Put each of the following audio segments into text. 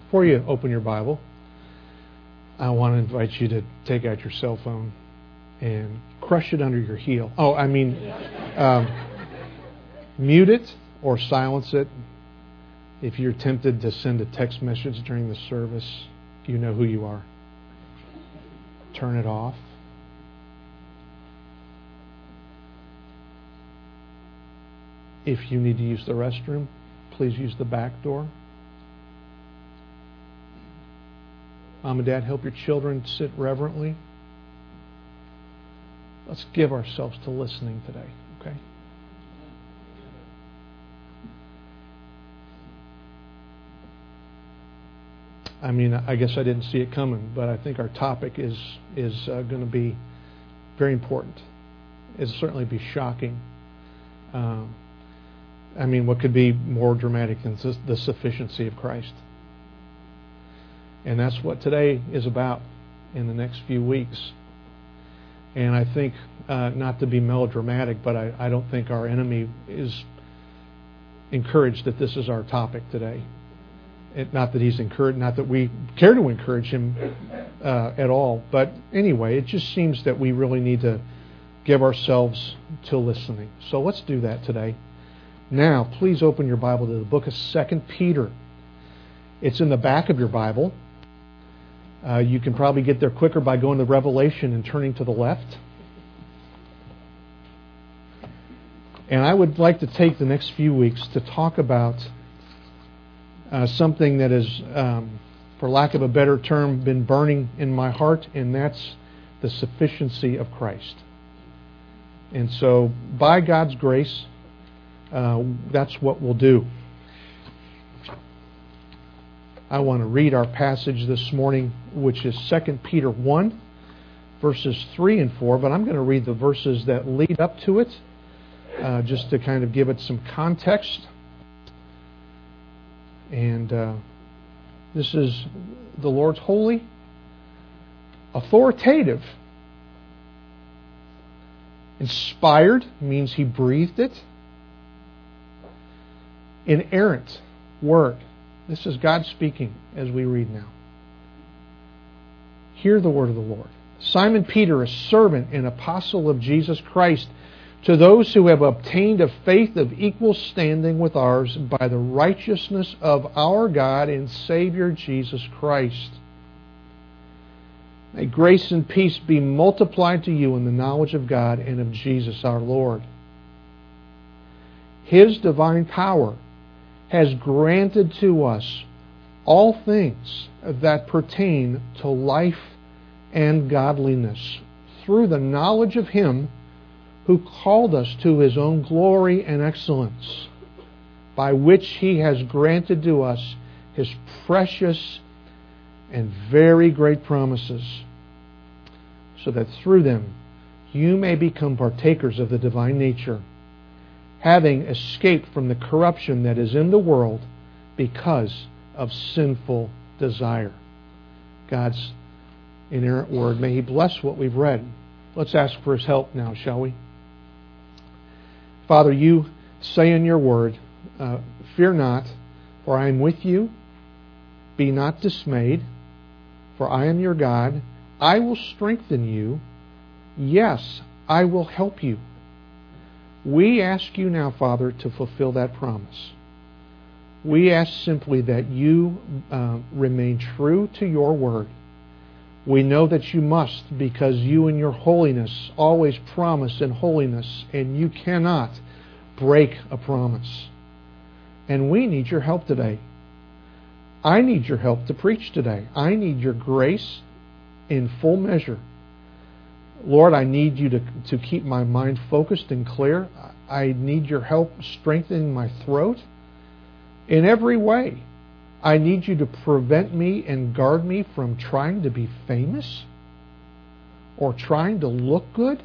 Before you open your Bible, I want to invite you to take out your cell phone and crush it under your heel. Mute it or silence it. If you're tempted to send a text message during the service, you know who you are. Turn it off. If you need to use the restroom, please use the back door. Mom and Dad, help your children sit reverently. Let's give ourselves to listening today, okay? I guess I didn't see it coming, but I think our topic is going to be very important. It'll certainly be shocking. What could be more dramatic than the sufficiency of Christ? And that's what today is about in the next few weeks. And I think, not to be melodramatic, but I don't think our enemy is encouraged that this is our topic today. Not that he's encouraged, not that we care to encourage him at all. But anyway, it just seems that we really need to give ourselves to listening. So let's do that today. Now, please open your Bible to the book of 2 Peter. It's in the back of your Bible. You can probably get there quicker by going to Revelation and turning to the left. And I would like to take the next few weeks to talk about something that is, for lack of a better term, been burning in my heart, and that's the sufficiency of Christ. And so, by God's grace, that's what we'll do. I want to read our passage this morning, which is 2 Peter 1, verses 3 and 4, but I'm going to read the verses that lead up to it, just to kind of give it some context. And this is the Lord's holy, authoritative, inspired means He breathed it, inerrant word. This is God speaking as we read now. Hear the word of the Lord. Simon Peter, a servant and apostle of Jesus Christ, to those who have obtained a faith of equal standing with ours by the righteousness of our God and Savior Jesus Christ. May grace and peace be multiplied to you in the knowledge of God and of Jesus our Lord. His divine power has granted to us all things that pertain to life and godliness through the knowledge of Him who called us to His own glory and excellence, by which He has granted to us His precious and very great promises, so that through them you may become partakers of the divine nature, having escaped from the corruption that is in the world because of sinful desire. God's inerrant word. May He bless what we've read. Let's ask for His help now, shall we? Father, you say in your word, fear not, for I am with you. Be not dismayed, for I am your God. I will strengthen you. Yes, I will help you. We ask you now, Father, to fulfill that promise. We ask simply that you remain true to your word. We know that you must, because you in your holiness always promise in holiness, and you cannot break a promise. And we need your help today. I need your help to preach today. I need your grace in full measure. Lord, I need you to keep my mind focused and clear. I need your help strengthening my throat in every way. I need you to prevent me and guard me from trying to be famous or trying to look good.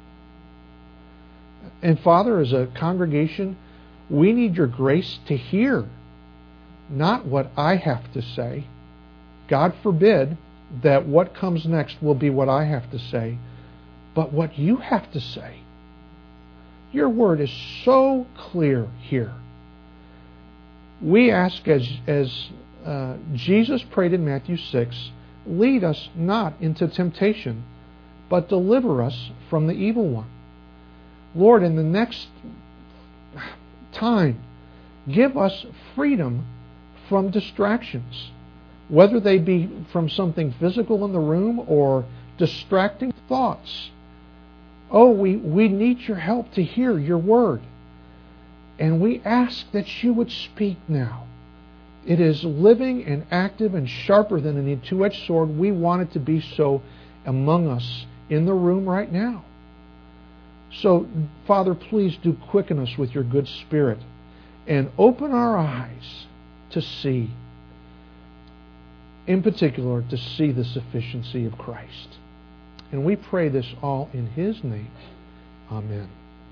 And Father, as a congregation, we need your grace to hear not what I have to say. God forbid that what comes next will be what I have to say, but what you have to say. Your word is so clear here. We ask as Jesus prayed in Matthew 6, lead us not into temptation, but deliver us from the evil one. Lord, in the next time, give us freedom from distractions, whether they be from something physical in the room or distracting thoughts. Oh, we need your help to hear your word. And we ask that you would speak now. It is living and active and sharper than any two-edged sword. We want it to be so among us in the room right now. So, Father, please do quicken us with your good Spirit and open our eyes to see, in particular, to see the sufficiency of Christ. And we pray this all in His name. Amen.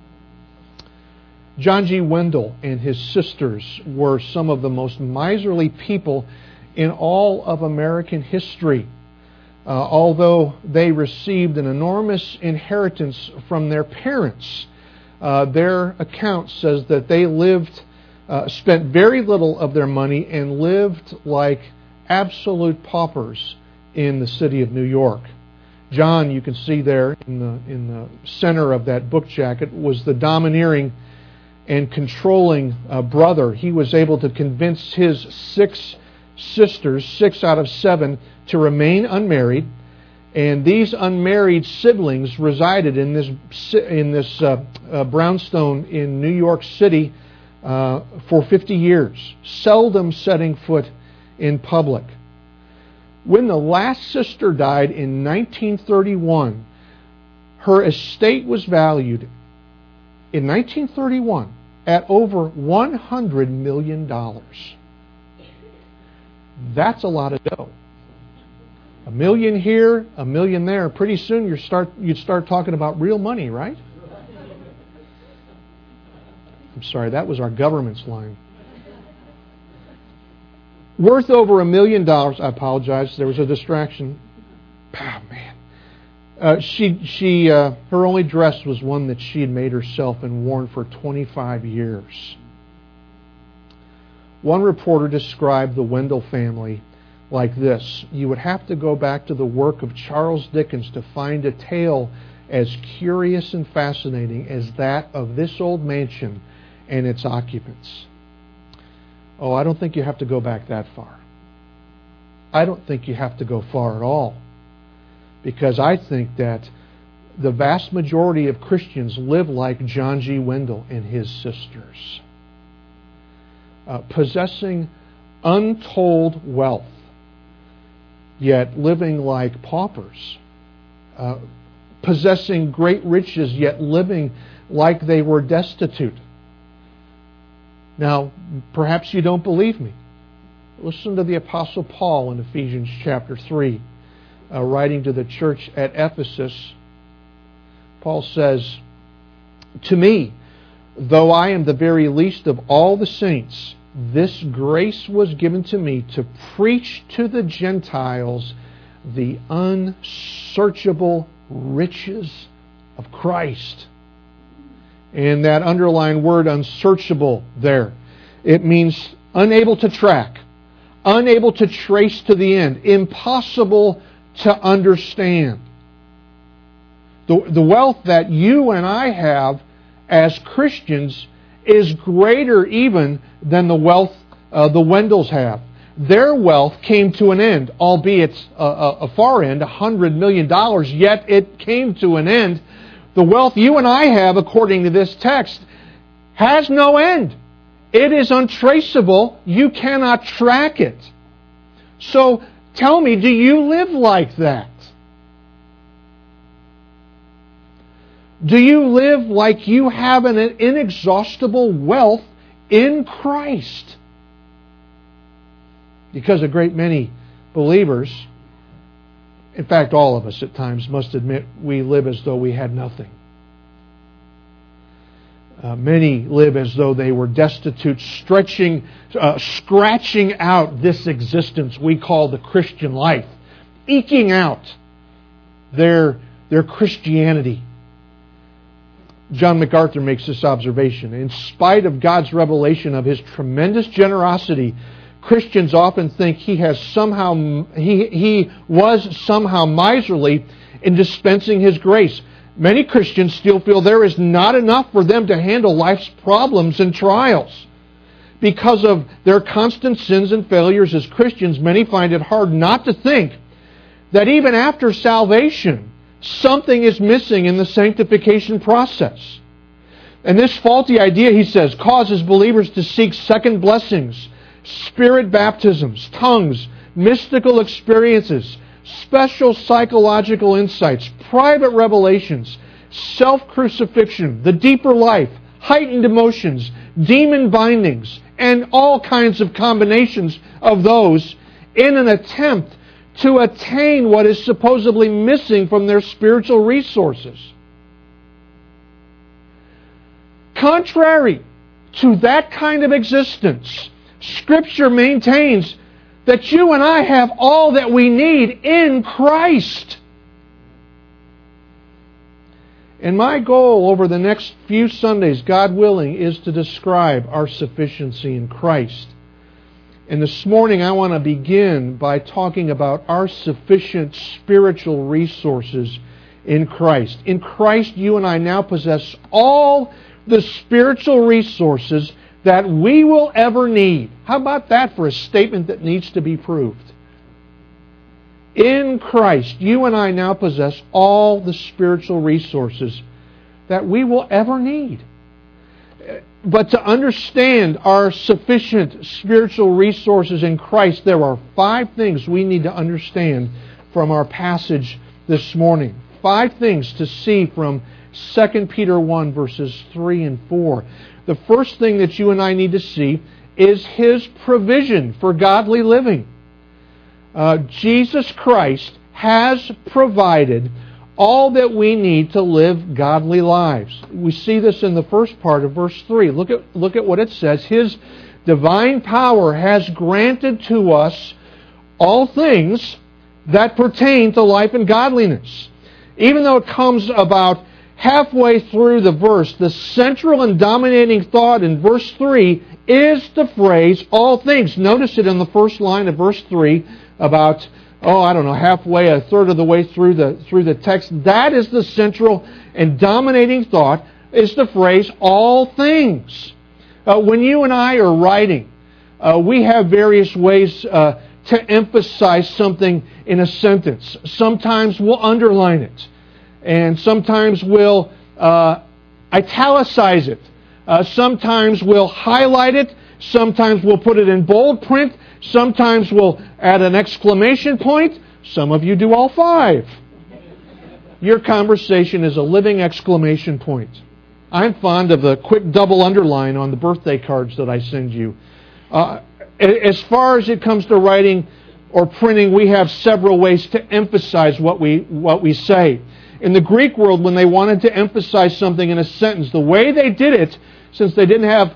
John G. Wendell and his sisters were some of the most miserly people in all of American history. Although they received an enormous inheritance from their parents, their account says that they spent very little of their money and lived like absolute paupers in the city of New York. John, you can see there in the center of that book jacket, was the domineering and controlling brother. He was able to convince his 6 sisters, 6 out of 7, to remain unmarried, and these unmarried siblings resided in this brownstone in New York City for 50 years, seldom setting foot in public. When the last sister died in 1931, her estate was valued in 1931 at over $100 million. That's a lot of dough. $1 million here, $1 million there. Pretty soon you'd start talking about real money, right? I'm sorry, that was our government's line. Worth over $1 million. I apologize. There was a distraction. Oh, man. Her only dress was one that she had made herself and worn for 25 years. One reporter described the Wendell family like this: you would have to go back to the work of Charles Dickens to find a tale as curious and fascinating as that of this old mansion and its occupants. Oh, I don't think you have to go back that far. I don't think you have to go far at all. Because I think that the vast majority of Christians live like John G. Wendell and his sisters. Possessing untold wealth, yet living like paupers. Possessing great riches, yet living like they were destitute. Now, perhaps you don't believe me. Listen to the Apostle Paul in Ephesians chapter 3. Writing to the church at Ephesus, Paul says, "To me, though I am the very least of all the saints, this grace was given to me to preach to the Gentiles the unsearchable riches of Christ." And that underlined word unsearchable there, it means unable to track, unable to trace to the end, impossible to understand. The wealth that you and I have as Christians is greater even than the wealth the Wendells have. Their wealth came to an end, albeit a far end, $100 million, yet it came to an end. The wealth you and I have, according to this text, has no end. It is untraceable. You cannot track it. So, tell me, do you live like that? Do you live like you have an inexhaustible wealth in Christ? Because a great many believers, in fact all of us at times, must admit we live as though we had nothing. Many live as though they were destitute, scratching out this existence we call the Christian life, eking out their Christianity. John MacArthur makes this observation: in spite of God's revelation of His tremendous generosity Christians often think he was somehow miserly in dispensing His grace. Many Christians still feel there is not enough for them to handle life's problems and trials. Because of their constant sins and failures as Christians, many find it hard not to think that even after salvation, something is missing in the sanctification process. And this faulty idea, he says, causes believers to seek second blessings, spirit baptisms, tongues, mystical experiences, special psychological insights, private revelations, self-crucifixion, the deeper life, heightened emotions, demon bindings, and all kinds of combinations of those in an attempt to attain what is supposedly missing from their spiritual resources. Contrary to that kind of existence, Scripture maintains that you and I have all that we need in Christ. And my goal over the next few Sundays, God willing, is to describe our sufficiency in Christ. And this morning I want to begin by talking about our sufficient spiritual resources in Christ. In Christ, you and I now possess all the spiritual resources that we will ever need. How about that for a statement that needs to be proved? In Christ, you and I now possess all the spiritual resources that we will ever need. But to understand our sufficient spiritual resources in Christ, there are 5 things we need to understand from our passage this morning. 5 things to see from 2 Peter 1, verses 3 and 4. The first thing that you and I need to see is His provision for godly living. Jesus Christ has provided all that we need to live godly lives. We see this in the first part of verse 3. Look at what it says. His divine power has granted to us all things that pertain to life and godliness. Even though it comes about halfway through the verse, the central and dominating thought in verse 3 is the phrase, all things. Notice it in the first line of verse 3, about, halfway, a third of the way through the text. That is the central and dominating thought, is the phrase, all things. When you and I are writing, we have various ways to emphasize something in a sentence. Sometimes we'll underline it. And sometimes we'll italicize it. Sometimes we'll highlight it. Sometimes we'll put it in bold print. Sometimes we'll add an exclamation point. Some of you do all 5. Your conversation is a living exclamation point. I'm fond of the quick double underline on the birthday cards that I send you. As far as it comes to writing or printing, we have several ways to emphasize what we say. In the Greek world, when they wanted to emphasize something in a sentence, the way they did it, since they didn't have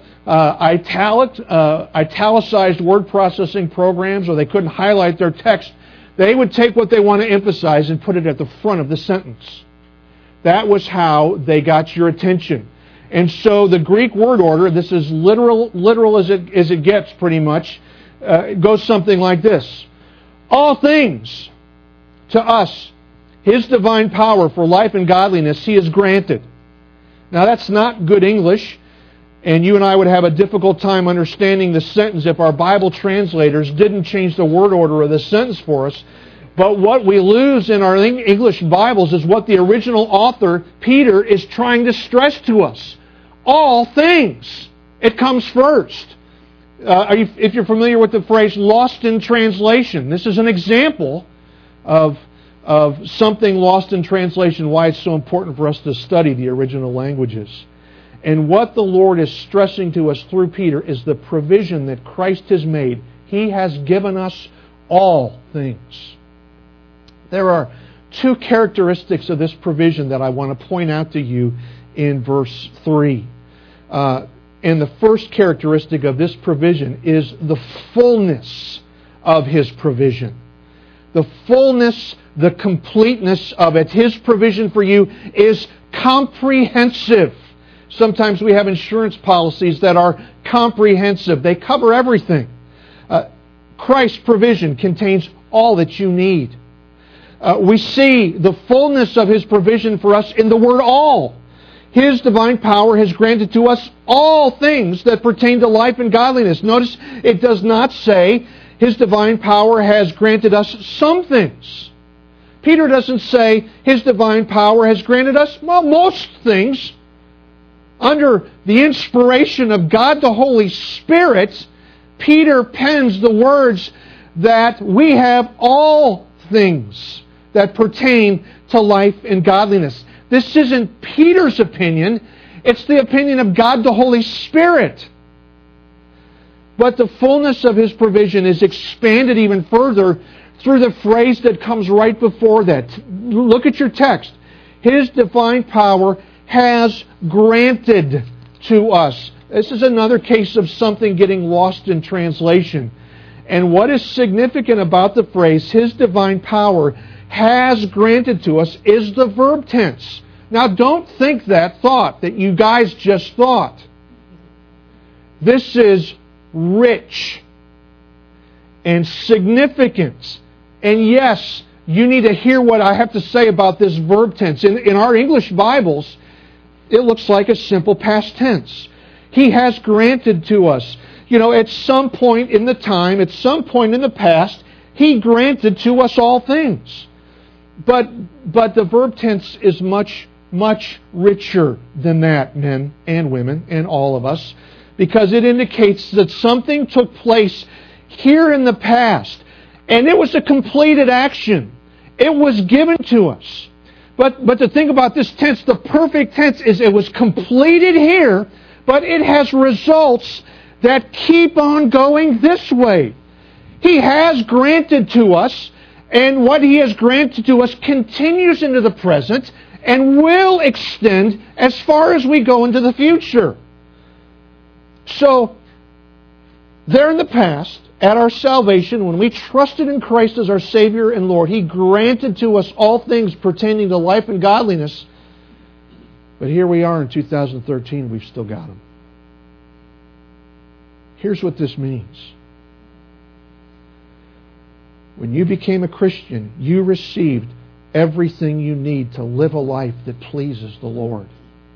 italicized word processing programs, or they couldn't highlight their text, they would take what they want to emphasize and put it at the front of the sentence. That was how they got your attention. And so the Greek word order, this is literal as it gets pretty much, goes something like this. All things to us, His divine power for life and godliness, He has granted. Now that's not good English, and you and I would have a difficult time understanding the sentence if our Bible translators didn't change the word order of the sentence for us. But what we lose in our English Bibles is what the original author, Peter, is trying to stress to us. All things. It comes first. If you're familiar with the phrase lost in translation, this is an example of something lost in translation, why it's so important for us to study the original languages. And what the Lord is stressing to us through Peter is the provision that Christ has made. He has given us all things. There are 2 characteristics of this provision that I want to point out to you in verse 3. And the first characteristic of this provision is the fullness of His provision. The fullness, the completeness of it. His provision for you is comprehensive. Sometimes we have insurance policies that are comprehensive. They cover everything. Christ's provision contains all that you need. We see the fullness of His provision for us in the word all. His divine power has granted to us all things that pertain to life and godliness. Notice it does not say His divine power has granted us some things. Peter doesn't say His divine power has granted us, well, most things. Under the inspiration of God the Holy Spirit, Peter pens the words that we have all things that pertain to life and godliness. This isn't Peter's opinion. It's the opinion of God the Holy Spirit. But the fullness of His provision is expanded even further through the phrase that comes right before that. Look at your text. His divine power has granted to us. This is another case of something getting lost in translation. And what is significant about the phrase, His divine power has granted to us, is the verb tense. Now don't think that thought that you guys just thought. This is rich and significant. And yes, you need to hear what I have to say about this verb tense. In our English Bibles, it looks like a simple past tense. He has granted to us. At some point in the time, at some point in the past, He granted to us all things. But the verb tense is much, much richer than that, men and women, and all of us, because it indicates that something took place here in the past, and it was a completed action. It was given to us. But the thing about this tense, the perfect tense, is it was completed here, but it has results that keep on going this way. He has granted to us, and what He has granted to us continues into the present and will extend as far as we go into the future. So, there in the past, at our salvation, when we trusted in Christ as our Savior and Lord, He granted to us all things pertaining to life and godliness. But here we are in 2013, we've still got them. Here's what this means. When you became a Christian, you received everything you need to live a life that pleases the Lord.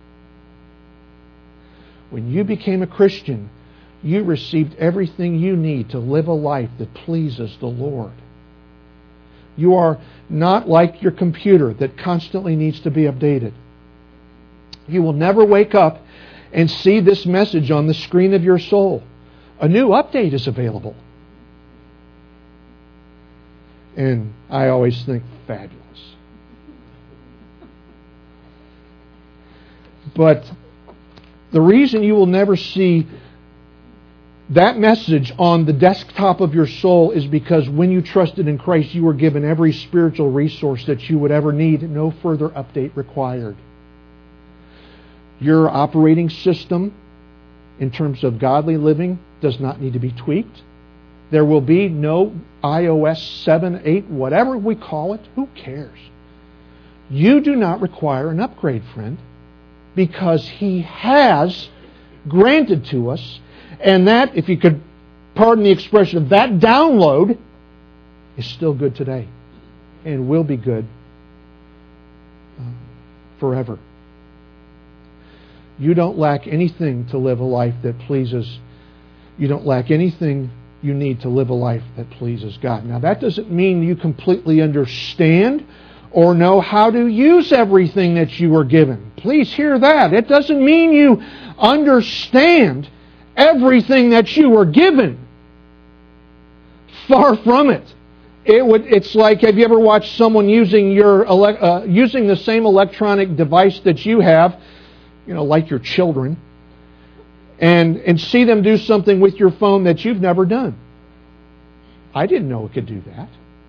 When you became a Christian, you received everything you need to live a life that pleases the Lord. You are not like your computer that constantly needs to be updated. You will never wake up and see this message on the screen of your soul. A new update is available. And I always think, fabulous. But the reason you will never see that message on the desktop of your soul is because when you trusted in Christ, you were given every spiritual resource that you would ever need, no further update required. Your operating system, in terms of godly living, does not need to be tweaked. There will be no iOS 7, 8, whatever we call it. Who cares? You do not require an upgrade, friend, because He has granted to us. And that, if you could pardon the expression, that download is still good today and will be good forever. You don't lack anything to live a life that pleases. You don't lack anything you need to live a life that pleases God. Now, that doesn't mean you completely understand or know how to use everything that you were given. Please hear that. It doesn't mean you understand everything that you were given. Far from it. It's like, have you ever watched someone using using the same electronic device that you have, like your children, and see them do something with your phone that you've never done? I didn't know it could do that.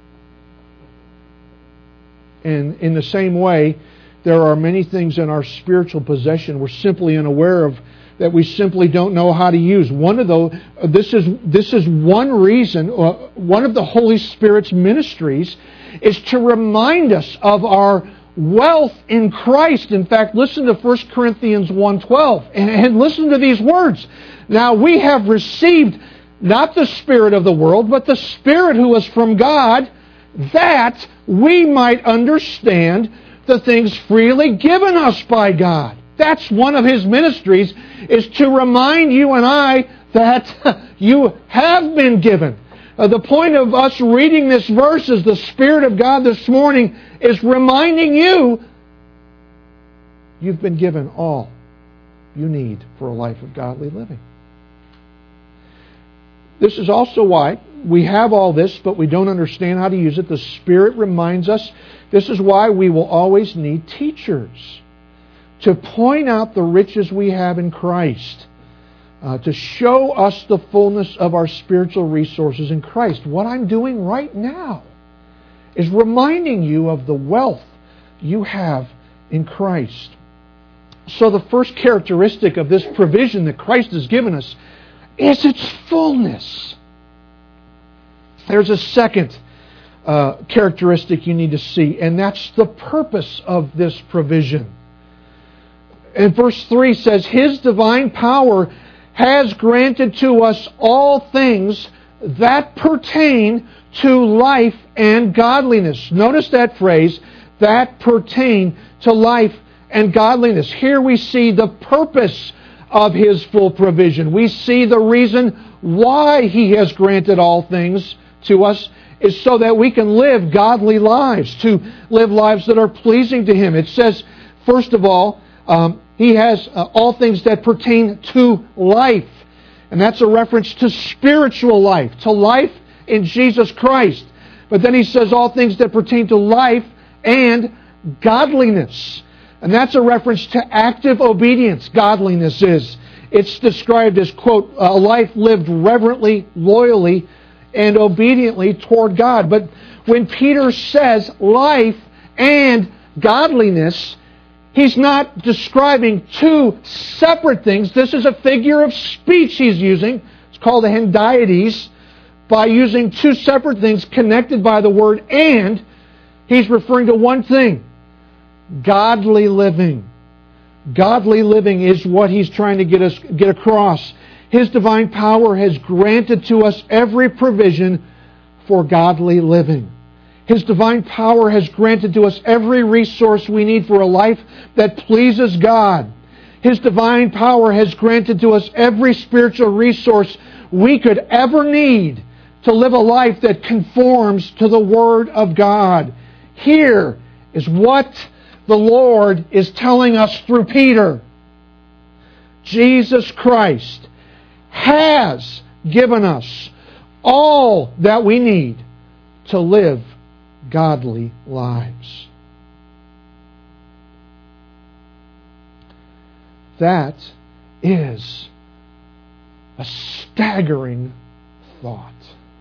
And in the same way, there are many things in our spiritual possession we're simply unaware of, that we simply don't know how to use. One of those, this is one reason, one of the Holy Spirit's ministries is to remind us of our wealth in Christ. In fact, listen to 1 Corinthians 1:12 and listen to these words. Now we have received not the spirit of the world, but the Spirit who is from God, that we might understand the things freely given us by God. That's one of His ministries, is to remind you and I that you have been given. The point of us reading this verse is the Spirit of God this morning is reminding you you've been given all you need for a life of godly living. This is also why we have all this, but we don't understand how to use it. The Spirit reminds us. This is why we will always need teachers to point out the riches we have in Christ, to show us the fullness of our spiritual resources in Christ. What I'm doing right now is reminding you of the wealth you have in Christ. So the first characteristic of this provision that Christ has given us is its fullness. There's a second characteristic you need to see, and that's the purpose of this provision. And verse 3 says, His divine power has granted to us all things that pertain to life and godliness. Notice that phrase, that pertain to life and godliness. Here we see the purpose of His full provision. We see the reason why He has granted all things to us is so that we can live godly lives, to live lives that are pleasing to Him. It says, first of all, He has all things that pertain to life. And that's a reference to spiritual life, to life in Jesus Christ. But then He says all things that pertain to life and godliness. And that's a reference to active obedience, godliness is. It's described as, quote, a life lived reverently, loyally, and obediently toward God. But when Peter says life and godliness, he's not describing two separate things. This is a figure of speech he's using. It's called a hendiades. By using two separate things connected by the word and, he's referring to one thing. Godly living. Godly living is what he's trying to get across. His divine power has granted to us every provision for godly living. His divine power has granted to us every resource we need for a life that pleases God. His divine power has granted to us every spiritual resource we could ever need to live a life that conforms to the Word of God. Here is what the Lord is telling us through Peter. Jesus Christ has given us all that we need to live godly lives. That is a staggering thought.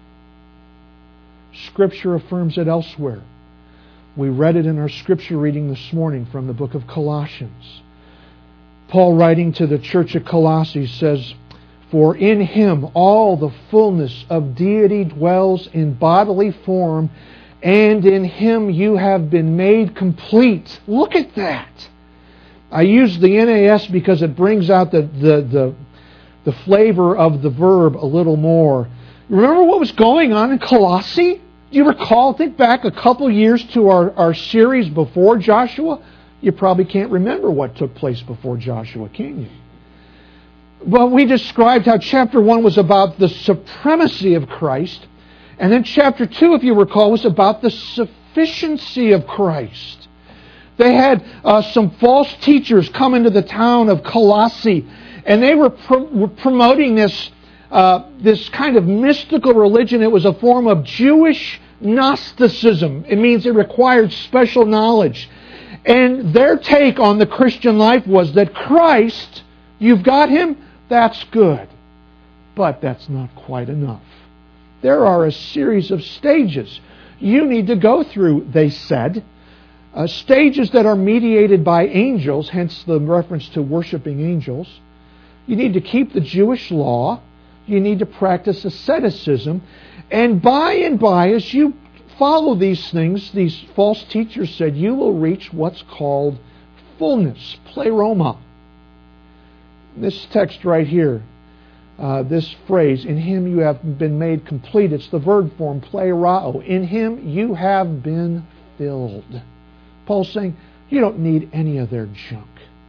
Scripture affirms it elsewhere. We read it in our scripture reading this morning from the book of Colossians. Paul, writing to the church at Colossae, says, For in Him all the fullness of deity dwells in bodily form, and in Him you have been made complete. Look at that. I use the NAS because it brings out the flavor of the verb a little more. Remember what was going on in Colossae? Do you recall? Think back a couple years to our series before Joshua. You probably can't remember what took place before Joshua, can you? Well, we described how chapter 1 was about the supremacy of Christ. And then chapter 2, if you recall, was about the sufficiency of Christ. They had some false teachers come into the town of Colossae, and they were promoting this kind of mystical religion. It was a form of Jewish Gnosticism. It means it required special knowledge. And their take on the Christian life was that Christ, you've got Him, that's good. But that's not quite enough. There are a series of stages you need to go through, they said. Stages that are mediated by angels, hence the reference to worshiping angels. You need to keep the Jewish law. You need to practice asceticism. And by, as you follow these things, these false teachers said, you will reach what's called fullness, pleroma. This text right here, this phrase, in Him you have been made complete. It's the verb form, plerao. In Him you have been filled. Paul's saying, you don't need any of their junk.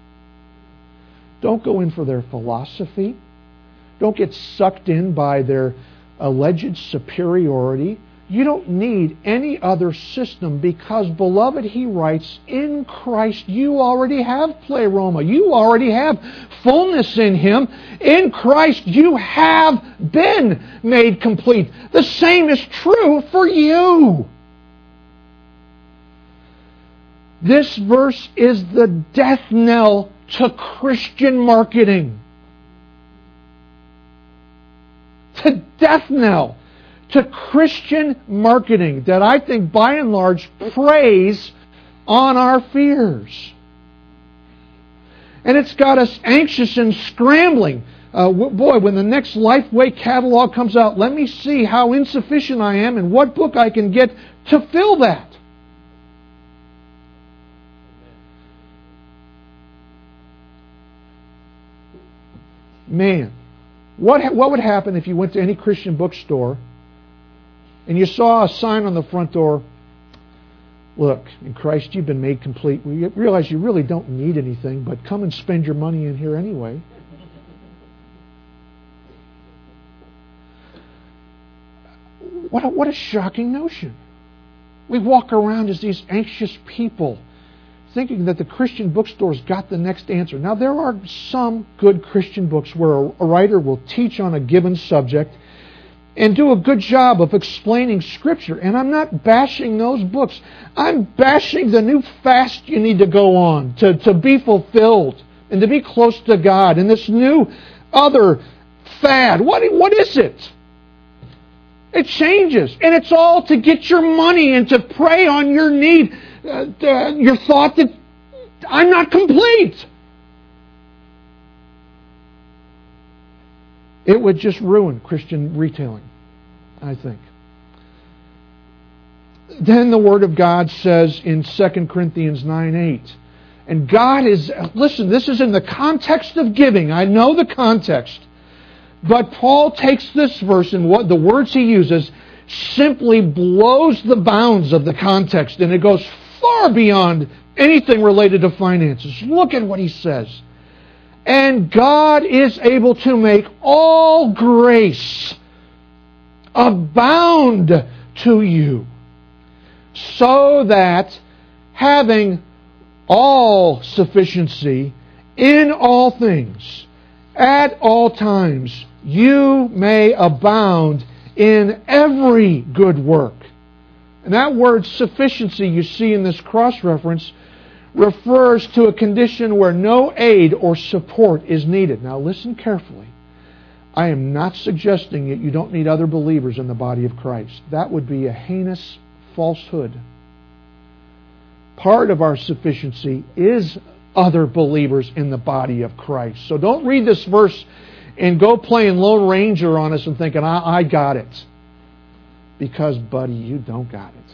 Don't go in for their philosophy. Don't get sucked in by their alleged superiority. You don't need any other system because, beloved, he writes, in Christ you already have pleroma. You already have fullness in Him. In Christ you have been made complete. The same is true for you. This verse is the death knell to Christian marketing. The death knell to Christian marketing that I think by and large preys on our fears. And it's got us anxious and scrambling. Boy, when the next Lifeway catalog comes out, let me see how insufficient I am and what book I can get to fill that. Man, what would happen if you went to any Christian bookstore and you saw a sign on the front door, look, in Christ you've been made complete. We realize you really don't need anything, but come and spend your money in here anyway. What a shocking notion. We walk around as these anxious people, thinking that the Christian bookstore's got the next answer. Now, there are some good Christian books where a writer will teach on a given subject and do a good job of explaining Scripture. And I'm not bashing those books. I'm bashing the new fast you need to go on to be fulfilled and to be close to God. And this new other fad, what is it? It changes. And it's all to get your money and to prey on your need. Your thought that I'm not complete. It would just ruin Christian retailing, I think. Then the Word of God says in 2 Corinthians 9:8, and God is, listen, this is in the context of giving. I know the context. But Paul takes this verse and what the words he uses simply blows the bounds of the context, and it goes far beyond anything related to finances. Look at what he says. And God is able to make all grace abound to you, so that having all sufficiency in all things, at all times, you may abound in every good work. And that word sufficiency you see in this cross-reference refers to a condition where no aid or support is needed. Now listen carefully. I am not suggesting that you don't need other believers in the body of Christ. That would be a heinous falsehood. Part of our sufficiency is other believers in the body of Christ. So don't read this verse and go playing Lone Ranger on us and thinking, I got it. Because, buddy, you don't got it.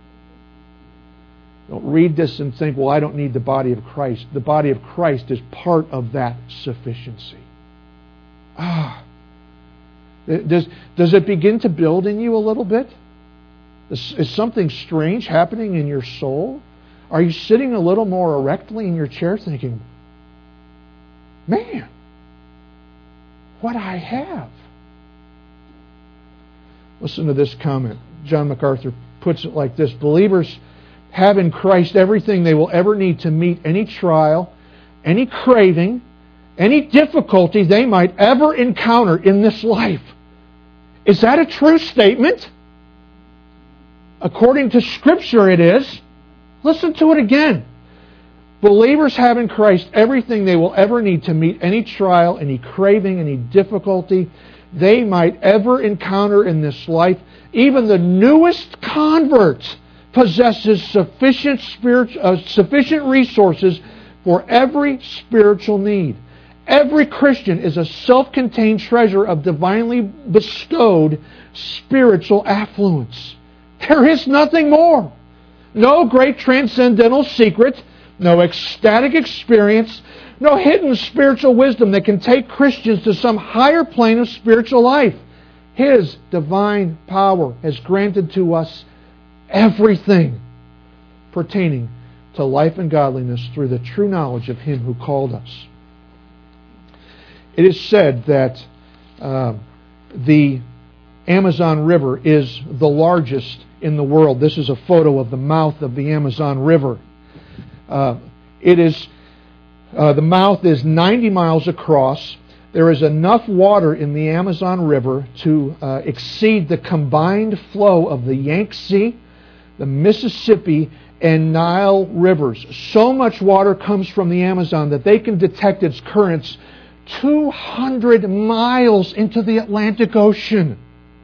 Don't read this and think, well, I don't need the body of Christ. The body of Christ is part of that sufficiency. Does it begin to build in you a little bit? Is something strange happening in your soul? Are you sitting a little more erectly in your chair thinking, man, what I have? Listen to this comment. John MacArthur puts it like this. Believers have in Christ everything they will ever need to meet any trial, any craving, any difficulty they might ever encounter in this life. Is that a true statement? According to Scripture it is. Listen to it again. Believers have in Christ everything they will ever need to meet any trial, any craving, any difficulty they might ever encounter in this life. Even the newest convert possesses sufficient resources for every spiritual need. Every Christian is a self-contained treasure of divinely bestowed spiritual affluence. There is nothing more. No great transcendental secret, no ecstatic experience, no hidden spiritual wisdom that can take Christians to some higher plane of spiritual life. His divine power has granted to us everything pertaining to life and godliness through the true knowledge of Him who called us. It is said that the Amazon River is the largest in the world. This is a photo of the mouth of the Amazon River. The mouth is 90 miles across. There is enough water in the Amazon River to exceed the combined flow of the Yangtze, the Mississippi, and Nile rivers. So much water comes from the Amazon that they can detect its currents 200 miles into the Atlantic Ocean.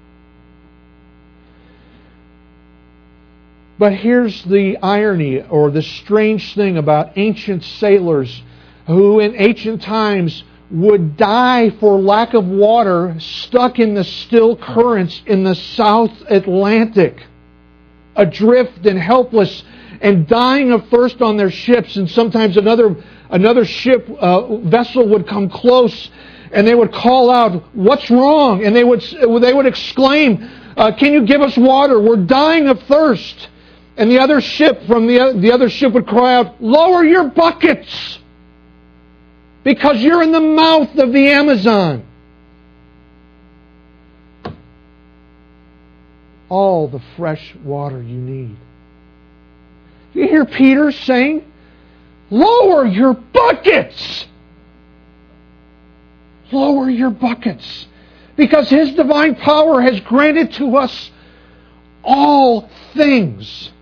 But here's the irony, or the strange thing about ancient sailors who in ancient times would die for lack of water, stuck in the still currents in the South Atlantic, adrift and helpless and dying of thirst on their ships. And sometimes another ship vessel would come close and they would call out, "What's wrong?" And they would exclaim, "Can you give us water? We're dying of thirst." And the other ship would cry out, "Lower your buckets, because you're in the mouth of the Amazon." All the fresh water you need. You hear Peter saying, "Lower your buckets." Lower your buckets. Because His divine power has granted to us all things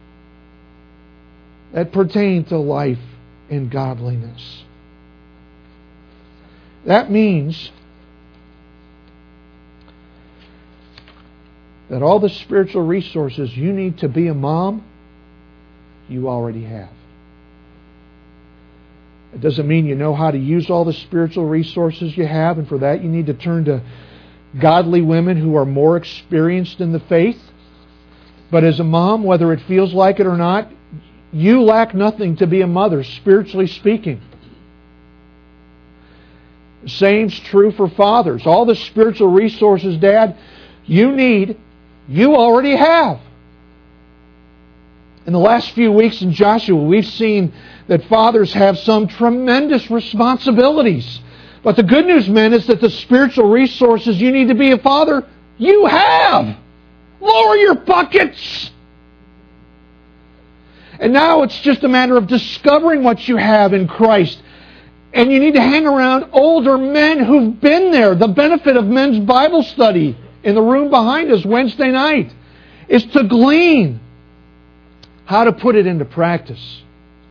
that pertain to life and godliness. That means that all the spiritual resources you need to be a mom, you already have. It doesn't mean you know how to use all the spiritual resources you have, and for that you need to turn to godly women who are more experienced in the faith. But as a mom, whether it feels like it or not, you lack nothing to be a mother, spiritually speaking. Same's true for fathers. All the spiritual resources, Dad, you need, you already have. In the last few weeks in Joshua, we've seen that fathers have some tremendous responsibilities. But the good news, men, is that the spiritual resources you need to be a father, you have. Lower your buckets. And now it's just a matter of discovering what you have in Christ. And you need to hang around older men who've been there. The benefit of men's Bible study in the room behind us Wednesday night is to glean how to put it into practice.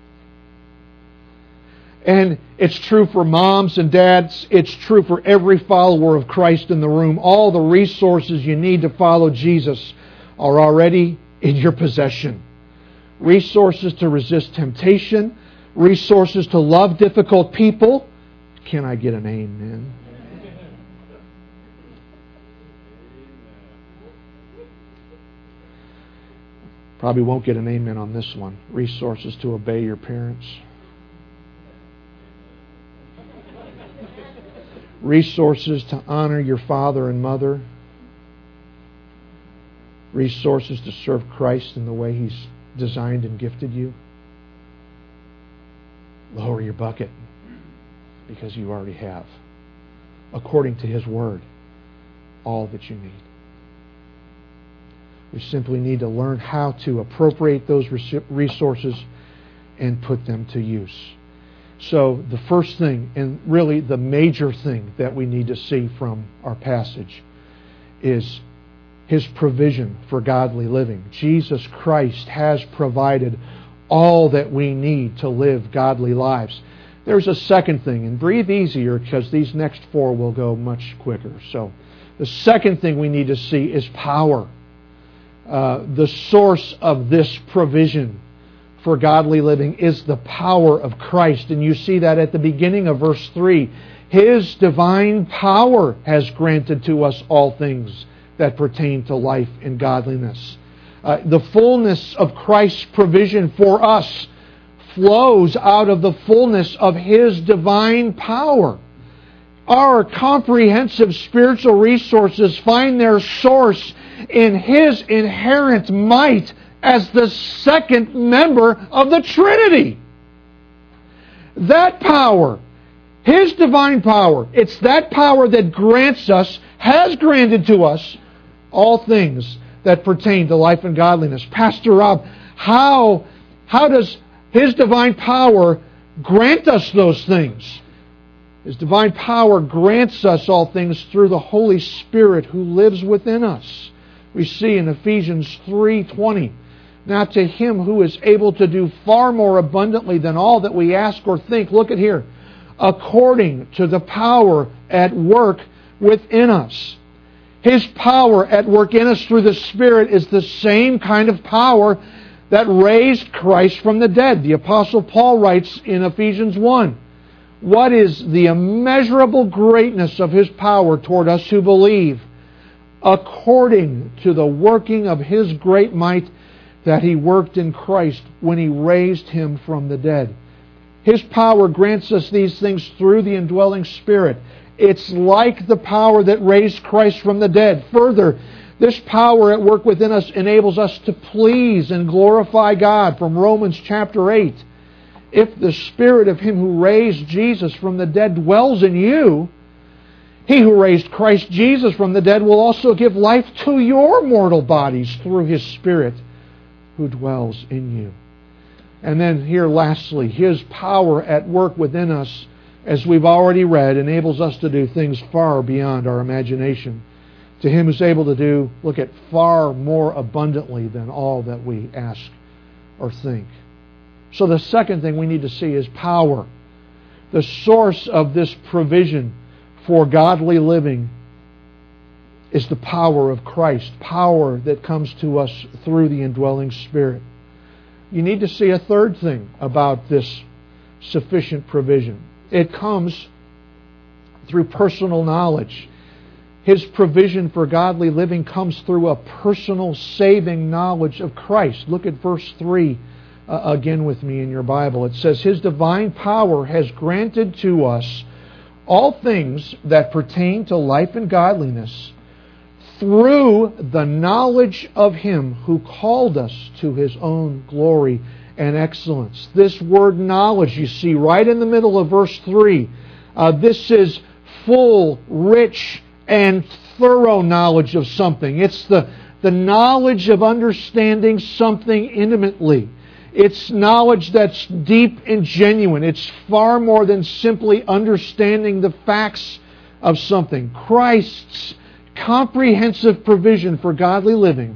And it's true for moms and dads. It's true for every follower of Christ in the room. All the resources you need to follow Jesus are already in your possession. Resources to resist temptation. Resources to love difficult people. Can I get an amen? Probably won't get an amen on this one. Resources to obey your parents. Resources to honor your father and mother. Resources to serve Christ in the way He's designed and gifted you. Lower your bucket, because you already have, according to His Word, all that you need. We simply need to learn how to appropriate those resources and put them to use. So the first thing, and really the major thing that we need to see from our passage, is His provision for godly living. Jesus Christ has provided all that we need to live godly lives. There's a second thing, and breathe easier because these next four will go much quicker. So the second thing we need to see is power. The source of this provision for godly living is the power of Christ. And you see that at the beginning of verse 3. His divine power has granted to us all things that pertain to life and godliness. The fullness of Christ's provision for us flows out of the fullness of His divine power. Our comprehensive spiritual resources find their source in His inherent might as the second member of the Trinity. That power, His divine power, it's that power that grants us, has granted to us, all things that pertain to life and godliness. Pastor Rob, how does His divine power grant us those things? His divine power grants us all things through the Holy Spirit who lives within us. We see in Ephesians 3:20, now to Him who is able to do far more abundantly than all that we ask or think, look at here, according to the power at work within us. His power at work in us through the Spirit is the same kind of power that raised Christ from the dead. The Apostle Paul writes in Ephesians 1, what is the immeasurable greatness of His power toward us who believe, according to the working of His great might that He worked in Christ when He raised Him from the dead. His power grants us these things through the indwelling Spirit. It's like the power that raised Christ from the dead. Further, this power at work within us enables us to please and glorify God from Romans chapter 8. If the Spirit of Him who raised Jesus from the dead dwells in you, He who raised Christ Jesus from the dead will also give life to your mortal bodies through His Spirit who dwells in you. And then here lastly, His power at work within us, as we've already read, enables us to do things far beyond our imagination. To Him who's able to do, look at, far more abundantly than all that we ask or think. So the second thing we need to see is power. The source of this provision for godly living is the power of Christ, power that comes to us through the indwelling Spirit. You need to see a third thing about this sufficient provision. It comes through personal knowledge. His provision for godly living comes through a personal saving knowledge of Christ. Look at verse 3 again with me in your Bible. It says, His divine power has granted to us all things that pertain to life and godliness through the knowledge of Him who called us to His own glory and excellence. This word knowledge, you see right in the middle of verse 3. This is full, rich, and thorough knowledge of something. It's the knowledge of understanding something intimately. It's knowledge that's deep and genuine. It's far more than simply understanding the facts of something. Christ's comprehensive provision for godly living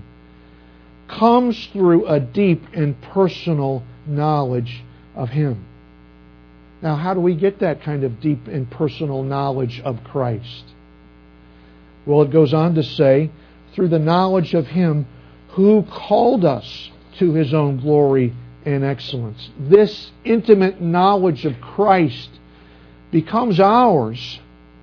comes through a deep and personal knowledge of Him. Now, how do we get that kind of deep and personal knowledge of Christ? Well, it goes on to say, through the knowledge of Him who called us to His own glory and excellence. This intimate knowledge of Christ becomes ours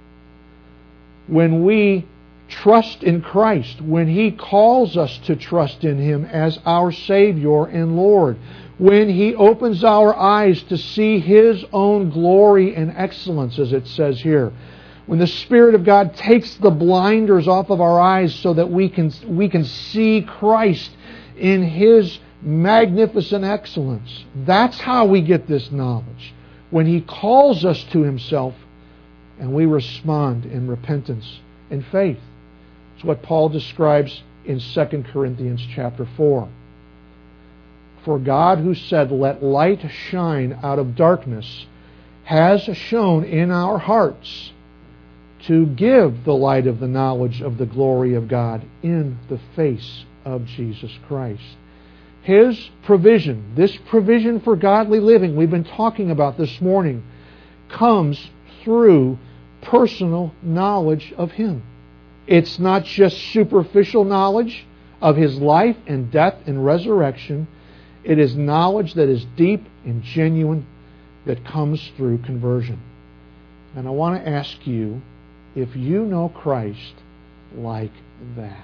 when we trust in Christ, when He calls us to trust in Him as our Savior and Lord, when He opens our eyes to see His own glory and excellence, as it says here. When the Spirit of God takes the blinders off of our eyes so that we can see Christ in His magnificent excellence. That's how we get this knowledge. When He calls us to Himself and we respond in repentance and faith. It's what Paul describes in 2 Corinthians chapter 4. For God, who said, "Let light shine out of darkness," has shone in our hearts to give the light of the knowledge of the glory of God in the face of Jesus Christ. His provision, this provision for godly living we've been talking about this morning, comes through personal knowledge of Him. It's not just superficial knowledge of His life and death and resurrection. It is knowledge that is deep and genuine that comes through conversion. And I want to ask you if you know Christ like that.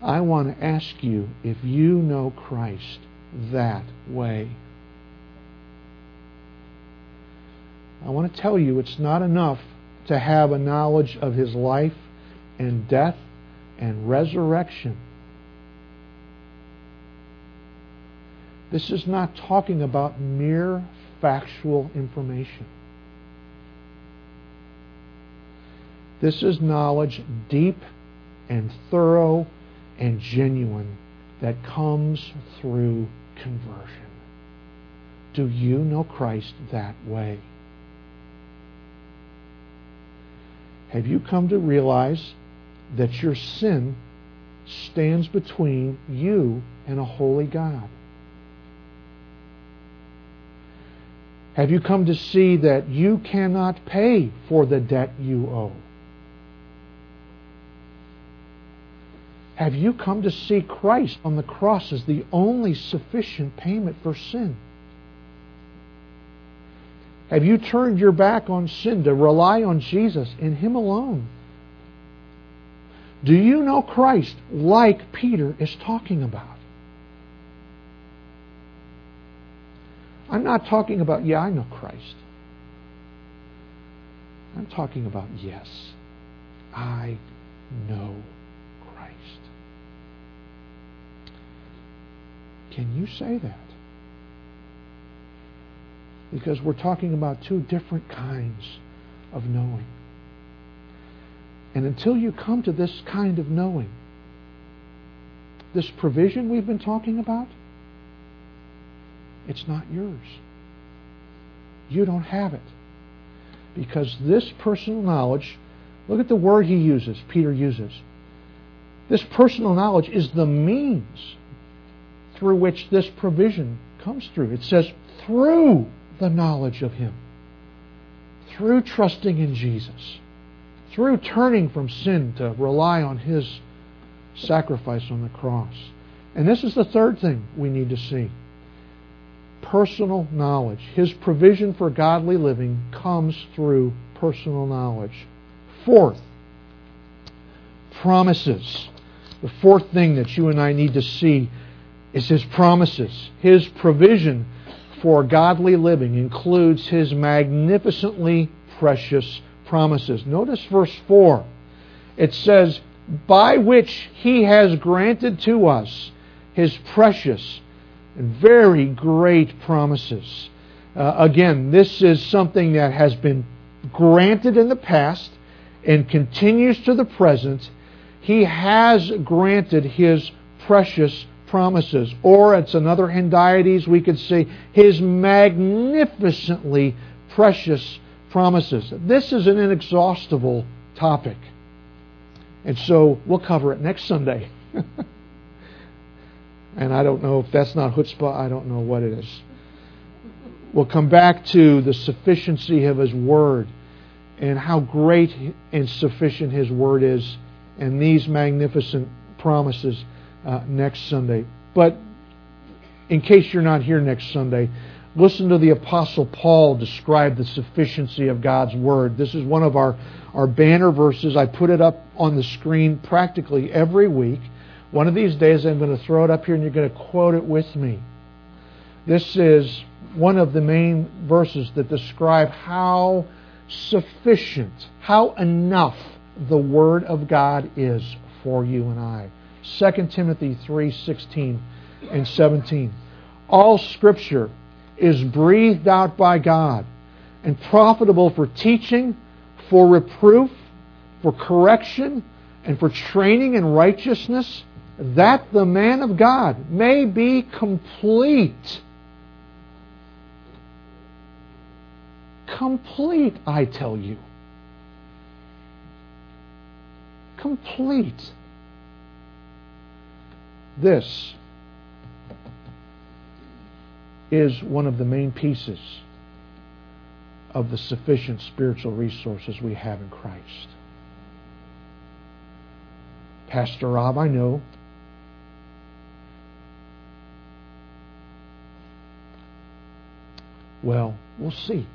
I want to ask you if you know Christ that way. I want to tell you it's not enough to have a knowledge of His life and death and resurrection. This is not talking about mere factual information. This is knowledge deep and thorough and genuine that comes through conversion. Do you know Christ that way? Have you come to realize that your sin stands between you and a holy God? Have you come to see that you cannot pay for the debt you owe? Have you come to see Christ on the cross as the only sufficient payment for sin? Have you turned your back on sin to rely on Jesus and Him alone? Do you know Christ like Peter is talking about? I'm not talking about, I know Christ. I'm talking about, yes, I know Christ. Can you say that? Because we're talking about two different kinds of knowing. And until you come to this kind of knowing, this provision we've been talking about, it's not yours. You don't have it. Because this personal knowledge, look at the word Peter uses. This personal knowledge is the means through which this provision comes through. It says, through the knowledge of Him, through trusting in Jesus, through turning from sin to rely on His sacrifice on the cross. And this is the third thing we need to see. Personal knowledge. His provision for godly living comes through personal knowledge. Fourth, promises. The fourth thing that you and I need to see is His promises. His provision for godly living includes His magnificently precious promises. Notice verse 4. It says, by which He has granted to us His precious and very great promises. Again, this is something that has been granted in the past and continues to the present. He has granted His precious promises. Or, it's another hendiades, we could say, His magnificently precious promises. This is an inexhaustible topic. And so, we'll cover it next Sunday. And I don't know if that's not chutzpah, I don't know what it is. We'll come back to the sufficiency of His Word and how great and sufficient His Word is and these magnificent promises next Sunday. But in case you're not here next Sunday, listen to the Apostle Paul describe the sufficiency of God's Word. This is one of our banner verses. I put it up on the screen practically every week. One of these days I'm going to throw it up here and you're going to quote it with me. This is one of the main verses that describe how sufficient, how enough the Word of God is for you and I. 2 Timothy 3:16 and 17. All Scripture is breathed out by God and profitable for teaching, for reproof, for correction, and for training in righteousness, that the man of God may be complete. Complete, I tell you. Complete. This is one of the main pieces of the sufficient spiritual resources we have in Christ. Pastor Rob, I know. Well, we'll see.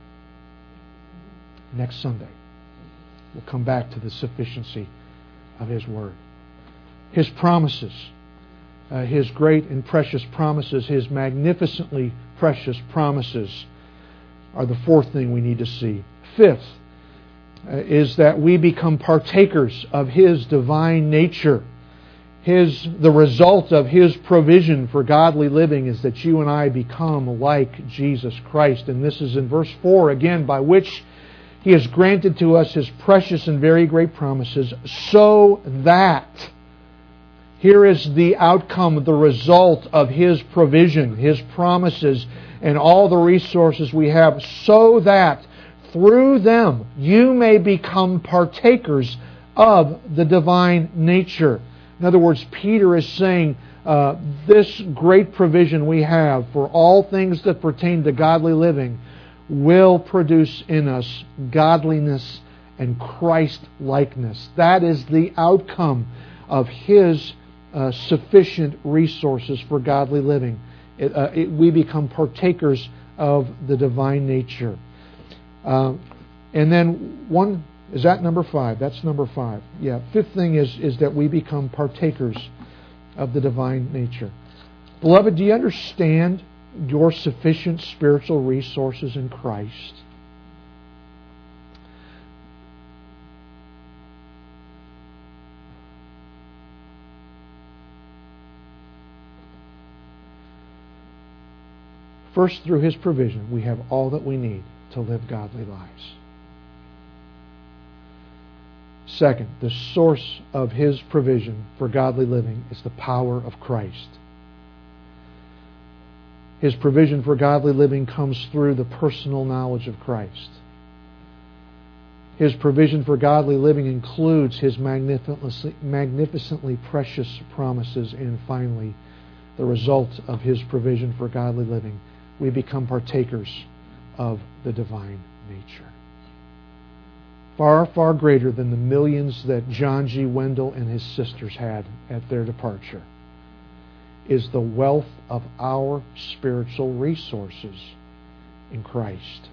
Next Sunday, we'll come back to the sufficiency of His Word. His promises, His great and precious promises, His magnificently precious promises are the fourth thing we need to see. Fifth is that we become partakers of His divine nature. The result of His provision for godly living is that you and I become like Jesus Christ. And this is in verse 4 again, by which He has granted to us His precious and very great promises, so that, here is the outcome, the result of His provision, His promises, and all the resources we have, so that through them you may become partakers of the divine nature. In other words, Peter is saying this great provision we have for all things that pertain to godly living will produce in us godliness and Christ-likeness. That is the outcome of His sufficient resources for godly living. We become partakers of the divine nature. And then is that number 5? That's number 5. Yeah. Fifth thing is that we become partakers of the divine nature. Beloved, do you understand your sufficient spiritual resources in Christ? First, through His provision, we have all that we need to live godly lives. Second, the source of His provision for godly living is the power of Christ. His provision for godly living comes through the personal knowledge of Christ. His provision for godly living includes His magnificently precious promises. And finally, the result of His provision for godly living, we become partakers of the divine nature. Far, far greater than the millions that John G. Wendell and his sisters had at their departure is the wealth of our spiritual resources in Christ.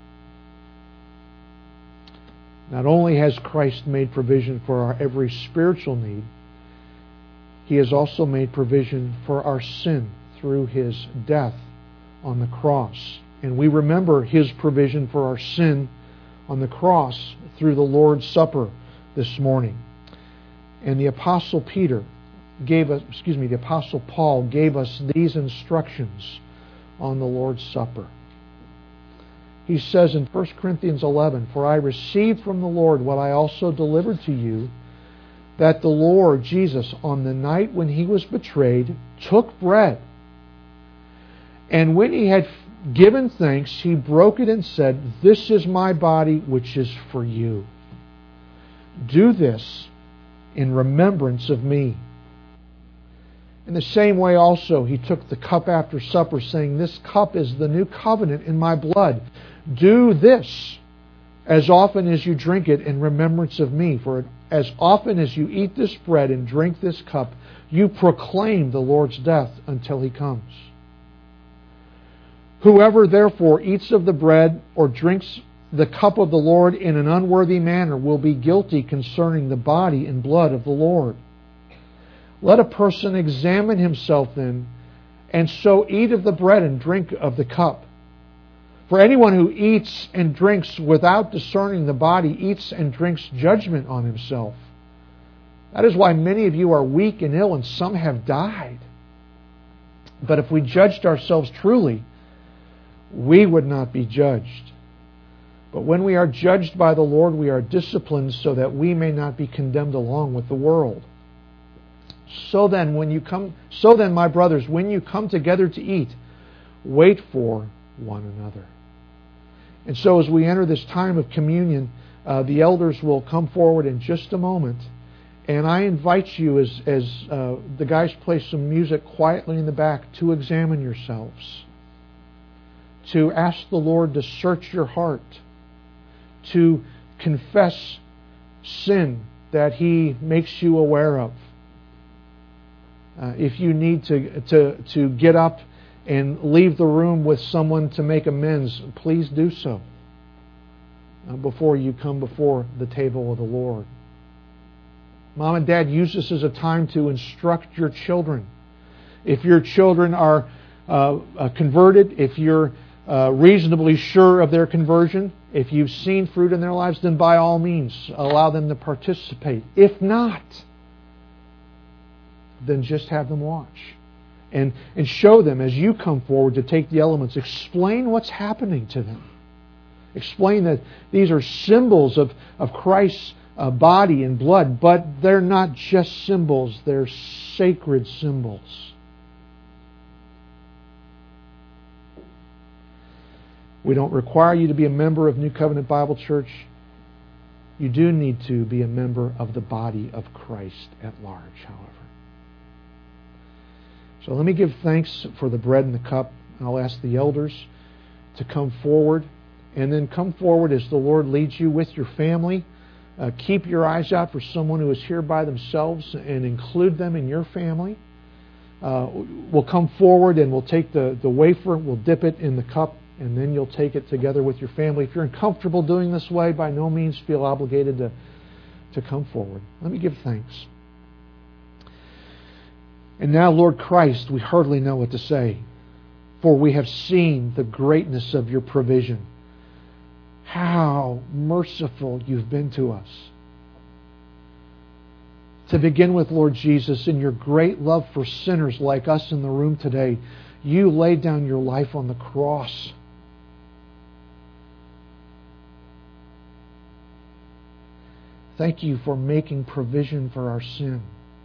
Not only has Christ made provision for our every spiritual need, He has also made provision for our sin through His death on the cross. And we remember His provision for our sin on the cross through the Lord's Supper this morning. And the Apostle Paul gave us these instructions on the Lord's Supper. He says in 1 Corinthians 11, "For I received from the Lord what I also delivered to you, that the Lord Jesus, on the night when He was betrayed, took bread. And when He had given thanks, He broke it and said, 'This is my body, which is for you. Do this in remembrance of me.' In the same way also He took the cup after supper, saying, 'This cup is the new covenant in my blood. Do this as often as you drink it in remembrance of me. For as often as you eat this bread and drink this cup, you proclaim the Lord's death until He comes. Whoever therefore eats of the bread or drinks the cup of the Lord in an unworthy manner will be guilty concerning the body and blood of the Lord. Let a person examine himself then, and so eat of the bread and drink of the cup. For anyone who eats and drinks without discerning the body eats and drinks judgment on himself. That is why many of you are weak and ill, and some have died. But if we judged ourselves truly, we would not be judged. But when we are judged by the Lord, we are disciplined so that we may not be condemned along with the world. So then, my brothers, when you come together to eat, wait for one another." And so as we enter this time of communion, the elders will come forward in just a moment. And I invite you, as the guys play some music quietly in the back, to examine yourselves, to ask the Lord to search your heart, to confess sin that He makes you aware of. If you need to get up and leave the room with someone to make amends, please do so before you come before the table of the Lord. Mom and Dad, use this as a time to instruct your children. If your children are converted, if you're reasonably sure of their conversion, if you've seen fruit in their lives, then by all means allow them to participate. If not, then just have them watch. And show them as you come forward to take the elements. Explain what's happening to them. Explain that these are symbols of Christ's body and blood, but they're not just symbols, they're sacred symbols. We don't require you to be a member of New Covenant Bible Church. You do need to be a member of the body of Christ at large, however. So let me give thanks for the bread and the cup. I'll ask the elders to come forward. And then come forward as the Lord leads you with your family. Keep your eyes out for someone who is here by themselves and include them in your family. We'll come forward and we'll take the wafer, we'll dip it in the cup, and then you'll take it together with your family. If you're uncomfortable doing this way, by no means feel obligated to come forward. Let me give thanks. And now, Lord Christ, we hardly know what to say, for we have seen the greatness of your provision. How merciful you've been to us. To begin with, Lord Jesus, in your great love for sinners like us in the room today, you laid down your life on the cross. Thank you for making provision for our sin.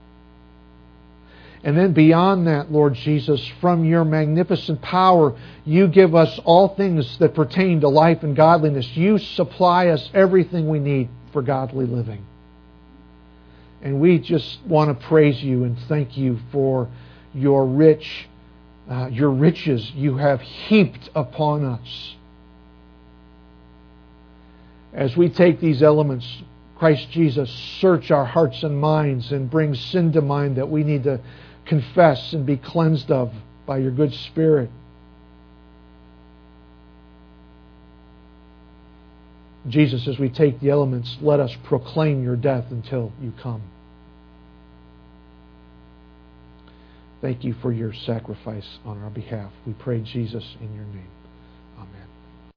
And then beyond that, Lord Jesus, from your magnificent power, you give us all things that pertain to life and godliness. You supply us everything we need for godly living. And we just want to praise you and thank you for your riches you have heaped upon us. As we take these elements, Christ Jesus, search our hearts and minds and bring sin to mind that we need to confess and be cleansed of by your good Spirit. Jesus, as we take the elements, let us proclaim your death until you come. Thank you for your sacrifice on our behalf. We pray, Jesus, in your name.